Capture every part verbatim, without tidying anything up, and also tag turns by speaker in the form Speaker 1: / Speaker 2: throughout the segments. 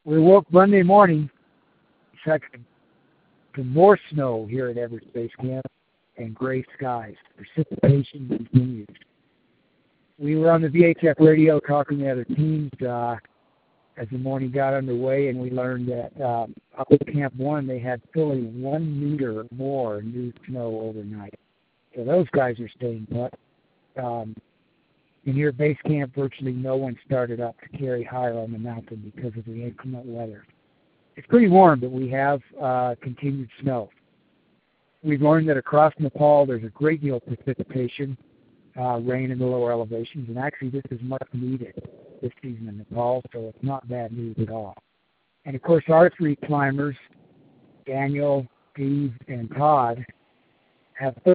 Speaker 1: We woke Monday morning, second to more snow here at Everest Base Camp and gray skies. Precipitation continues. We were on the V H F radio talking to other teams uh, as the morning got underway, and we learned that uh, up at Camp one they had fully one meter more new snow overnight. So those guys are staying put. Um, and here at Base Camp, virtually no one started up to carry higher on the mountain because of the inclement weather. It's pretty warm, but we have uh, continued snow. We've learned that across Nepal there's a great deal of precipitation, uh, rain in the lower elevations, and actually this is much needed this season in Nepal, so it's not bad news at all. And of course our three climbers, Daniel, Steve, and Todd, have Todd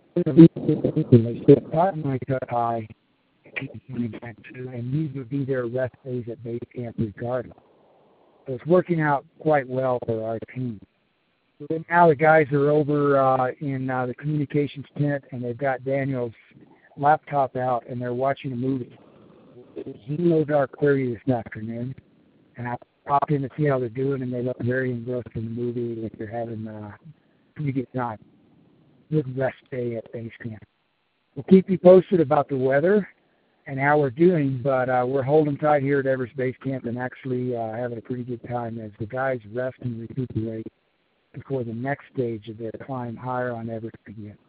Speaker 1: might cut high, and these would be their rest days at base camp regardless. So it's working out quite well for our team. So now the guys are over uh, in uh, the communications tent, and they've got Daniel's laptop out, and they're watching a movie. Zero Dark Thirty this afternoon, and I popped in to see how they're doing, and they look very engrossed in the movie, like they're having uh, a pretty good time. Good rest day at base camp. We'll keep you posted about the weather and how we're doing, but uh, we're holding tight here at Everest Base Camp and actually uh, having a pretty good time as the guys rest and recuperate before the next stage of their climb higher on Everest begins.